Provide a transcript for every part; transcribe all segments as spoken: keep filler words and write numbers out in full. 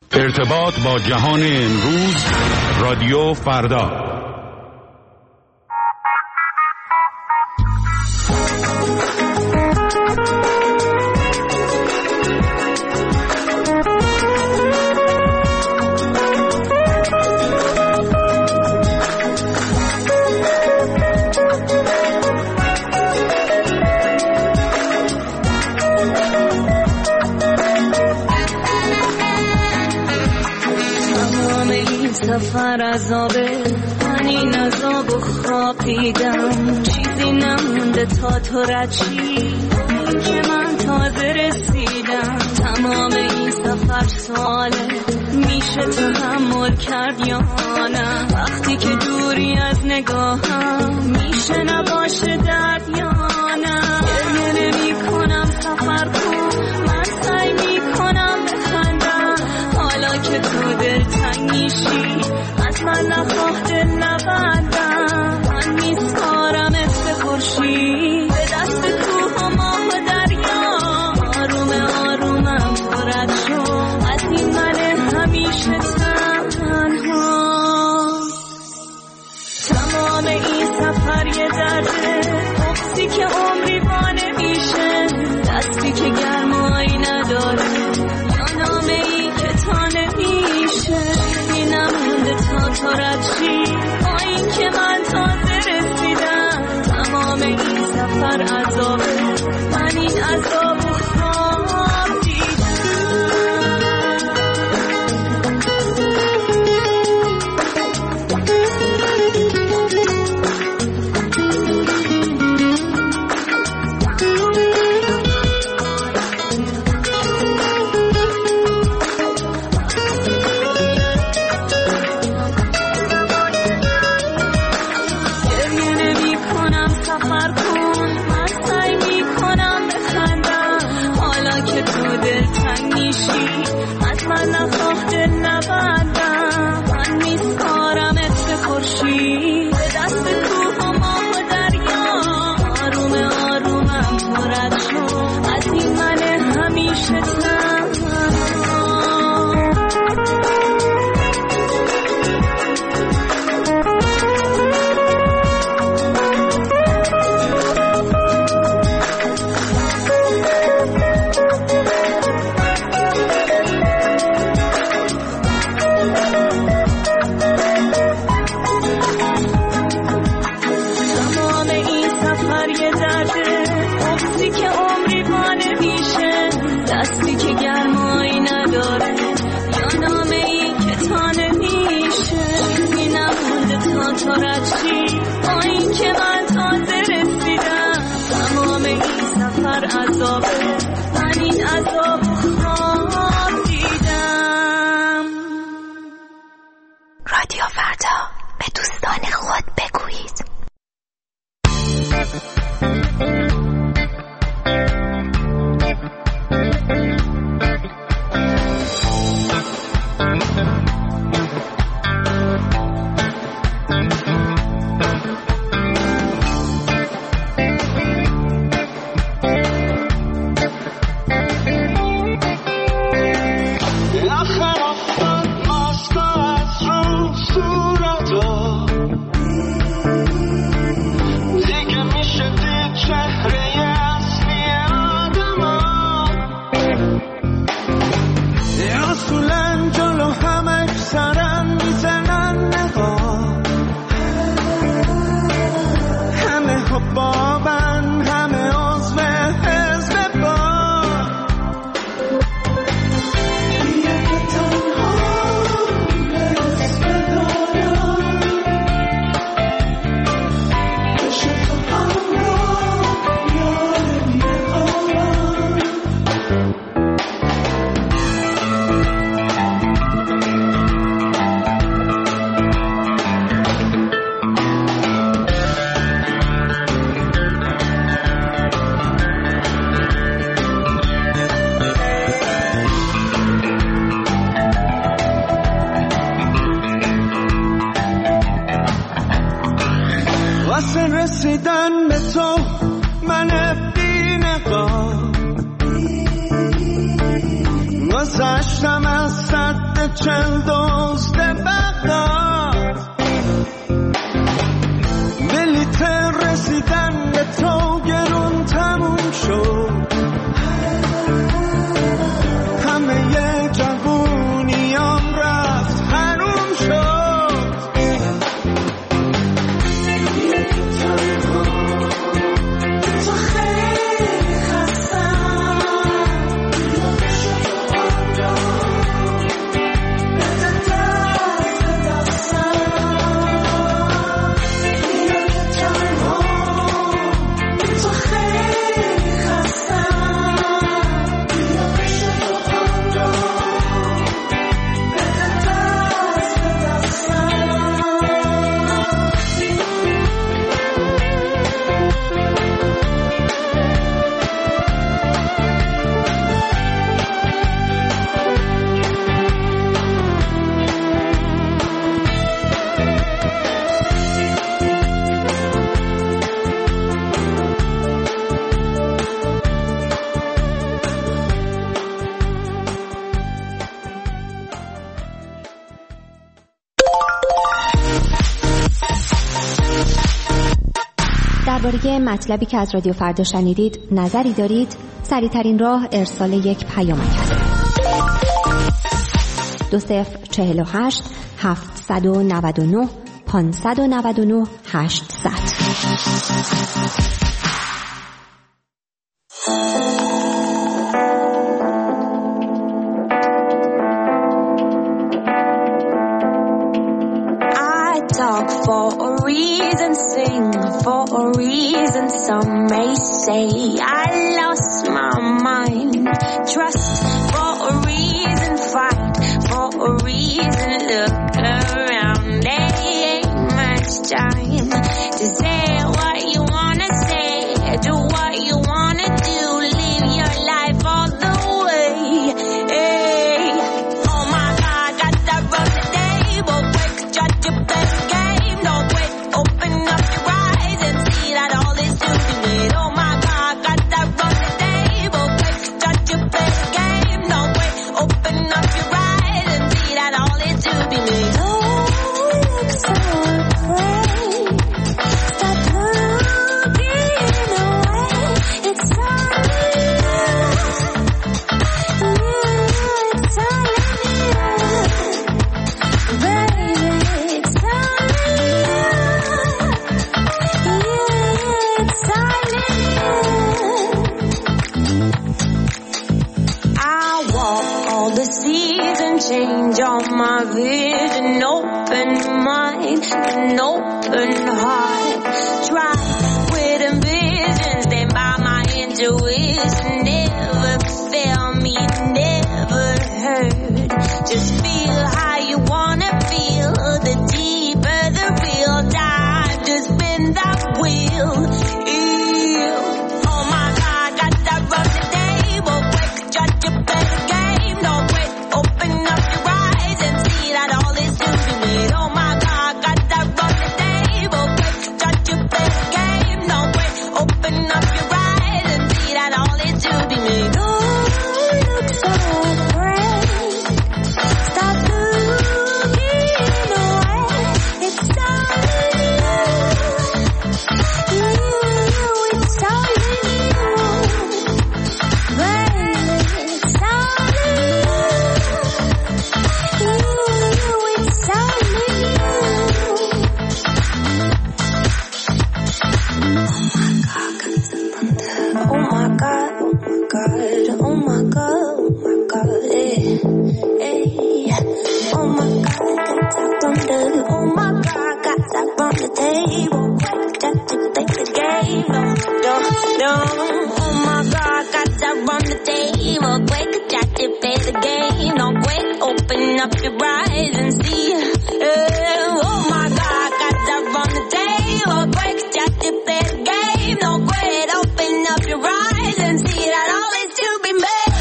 ارتباط با جهان امروز، رادیو فردا. سفر عذابه، من این عذاب و خواب دیدم، چیزی نمونده تا تو رد شی، این که من تازه رسیدم. تمام این سفر ساله، میشه تحمل کرد یا نه؟ وقتی که دوری از نگاهم، میشه نباشه درد یا نه؟ گریه نمی کنم سفر کن، من سعی میکنم بخندم، حالا که تو دل تنگ میشی، از من نخواه دل نبندم. من میسپارم به خورشید، به دست کوه و ماه و دریا، آروم آرومم تو رد شو از این من همیشه تنها. تمام این سفر یه درده، بغضی که عمری با نمیشه، دستی که گرمایی نداره، یا نامه ای که تا نمیشه. نمونده تا تو رد شی، با این که من تازه رسیدم. تمام این سفر عذابه، من این عذاب و خواب دیدم. رسیدن به تو من بی نقاب، واسه گذشتم از سد چل دزد بغداد، بلیت رسیدن به تو گرون تموم شد، همه ی جوونیام رفت حروم شد. درباره مطلبی که از رادیو فردا شنیدید نظری دارید؟ سریع‌ترین راه ارسال یک پیامک است. دو صفر چهل و هشت هفتصد و نود و نه پانصد و نود و نه هشتصد. Talk for a reason, sing for a reason. Some may say I lost my mind. Trust for a reason, fight for a reason. Look around, there ain't much time to say what you wanna say, do what you wanna do, live your life all the way. Hey, oh my God, got that run the table, quick, judge your best. Open up your eyes and see that all is to be made. Oh my God, got that run the table. Quick, start to play the game. No way. Open up your eyes and see that all is to be made. Oh, look so afraid. Stop looking away. It's all you. It's all you. Baby, it's all change on my vision, open mind, an open heart. Try with ambition, stand by my intuition. Never fail me, never hurt. Just feel how you wanna feel. The deeper the real time to spin that wheel. Ew. Oh my God, got that run the table. Quick, judge your better game. No wait, open up your eyes and see that all is to be made. Oh my God, got that run the table. Quick, judge your better game. No wait, open up your eyes and see that all is to be made. Oh, look so afraid. Stop looking away. It's all you. You, it's all you. Baby, it's all you. Up your eyes and see. Uh, oh my God, got that on the table. Quick, start to play the game. No great, open up your eyes and see that all is to be made.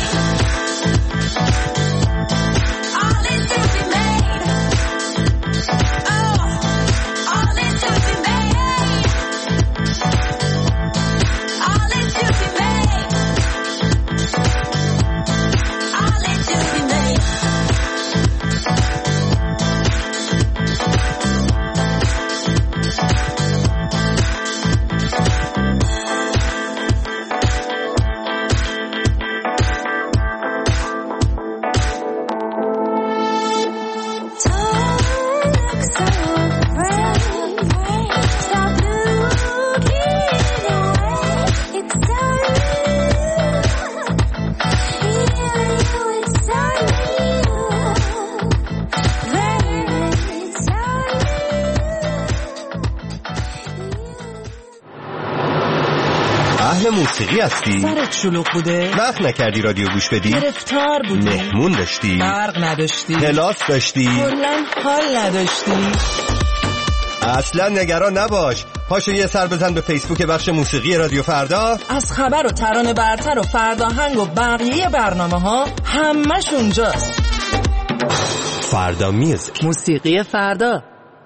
All is to be made. Oh, all is to be made. All is to be made. All is to be made. اهل موسیقی هستی؟ سرت شلوغ بوده؟ وقت نکردی رادیو گوش بدی؟ گرفتار بودی؟ مهمون داشتی؟ برق نداشتی؟ کلاس داشتی؟ کلاً حال نداشتی؟ اصلا نگران نباش، پاشو یه سر بزن به فیسبوک بخش موسیقی رادیو فردا. از خبر و ترانه برتر و فرداهنگ و بقیه برنامه ها همش اونجاست. فردا میوزیک، موسیقی فردا.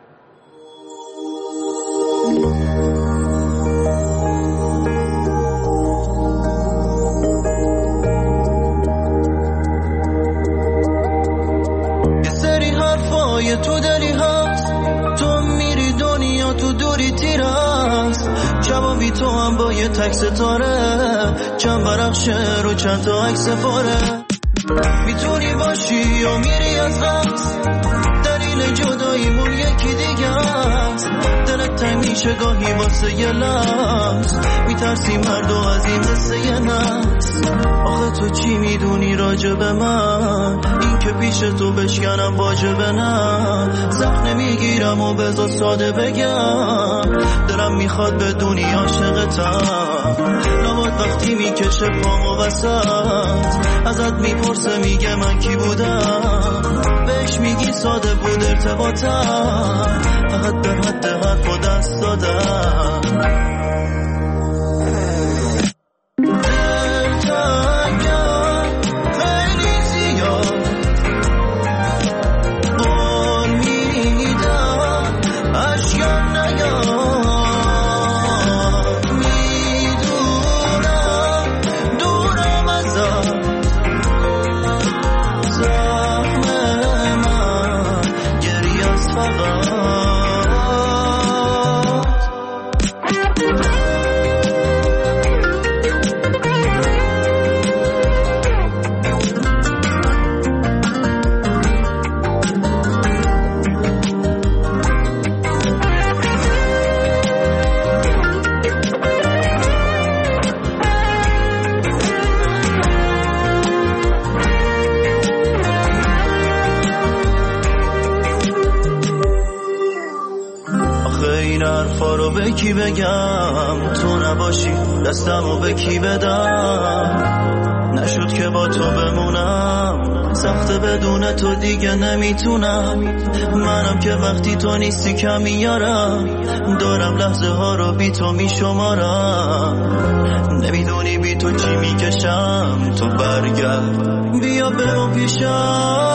یه سری حرفای تو دلی هست، تو میری دنیا تو دوری تیر هست، جوابی تو هم با یه تک ستاره، چند برخشه رو چند تا عکس فاره. میتونی باشی و میری از قصد، دلیل جداییمون یکی دیگه است. دلت تنگ میشه گاهی واسه یه لحظ، میترسی مردو از این قصه یه نفس. آخه تو چی میدونی راجب من، این که پیش تو بشکنم واجبه نه. زخم نمیگیرم و بذار ساده بگم، دلم میخواد بدونی عاشقتم. لابد وقتی میکشه پامو وسط، ازت میپرسه میگه من کی بودم، بهش میگی ساده بود ارتباطم، فقط در حد حرف و دست دادم. به کی بگم تو نباشی، دستمو به کی بدم، نشد که با تو بمونم، سخته بدون تو دیگه نمیتونم. منم که وقتی تو نیستی کم میارم، دارم لحظه ها رو بی تو میشمارم. نمیدونی بی تو چی میکشم، تو برگرد بیا برو پیشم.